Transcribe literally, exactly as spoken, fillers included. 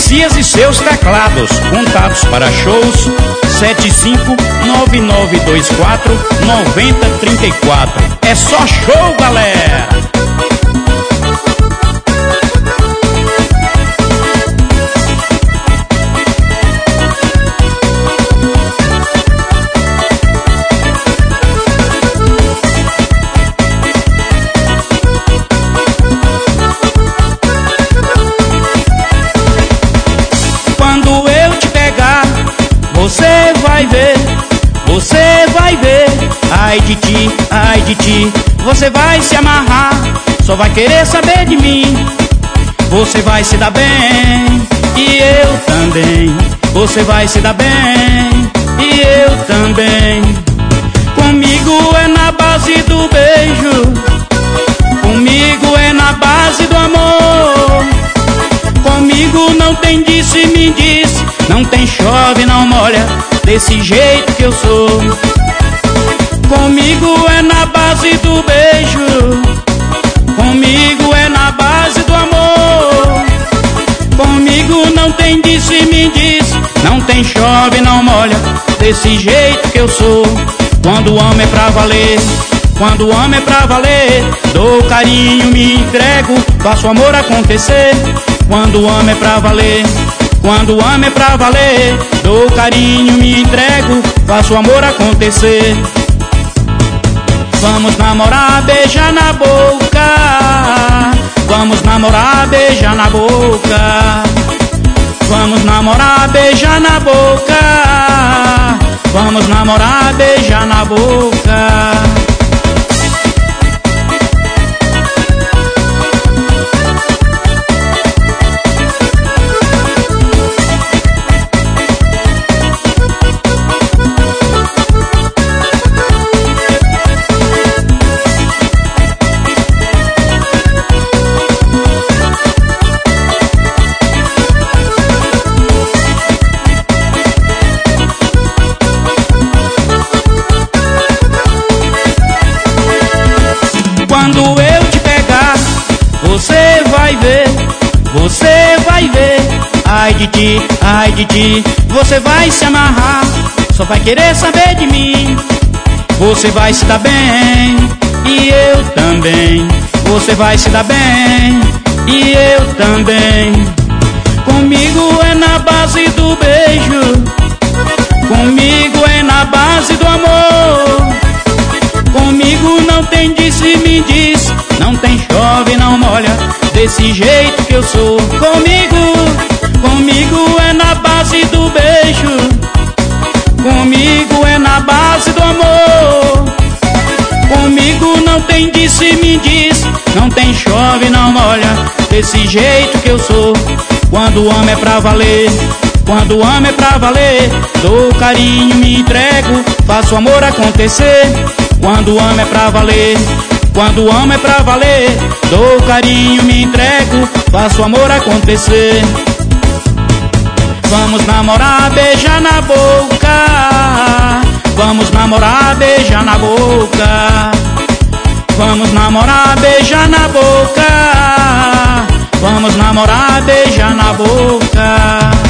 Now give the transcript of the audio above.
Messias e seus teclados. Contatos para shows sete cinco nove nove dois quatro nove zero três quatro. É só show, galera! Quando eu te pegar, você vai ver, você vai ver. Ai de ti, ai de ti, você vai se amarrar, só vai querer saber de mim. Você vai se dar bem, e eu também. Você vai se dar bem, e eu também. Comigo é na base do beijo, comigo é na base do amor. Comigo não tem disse, me disse, não tem chove, não molha, desse jeito que eu sou. Comigo é na base do beijo, comigo é na base do amor. Comigo não tem disse, me disse, não tem chove, não molha, desse jeito que eu sou. Quando o amo é pra valer, quando o amo é pra valer, dou carinho, me entrego, faço o amor acontecer. Quando o amo é pra valer, quando o amo é pra valer, dou carinho, me entrego, faço o amor acontecer. Vamos namorar, beijar na boca. Vamos namorar, beijar na boca. Vamos namorar, beijar na boca. Vamos namorar, beijar na boca. Quando eu te pegar, você vai ver, você vai ver. Ai de ti, ai de ti, você vai se amarrar, só vai querer saber de mim. Você vai se dar bem, e eu também. Você vai se dar bem, e eu também. Comigo é na base do beijo, comigo é na base do amor. Comigo não tem disse, me diz, não tem chove, não molha, desse jeito que eu sou. Comigo, comigo é na base do beijo, comigo é na base do amor. Comigo não tem disse, me diz, não tem chove, não molha, desse jeito que eu sou. Quando o amo é pra valer, quando o amo é pra valer, dou carinho, me entrego, faço o amor acontecer. Quando o amo é pra valer, quando o amo é pra valer, dou carinho, me entrego, faço o amor acontecer. Vamos namorar, beijar na boca. Vamos namorar, beijar na boca. Vamos namorar, beijar na boca. Vamos namorar, beijar na boca.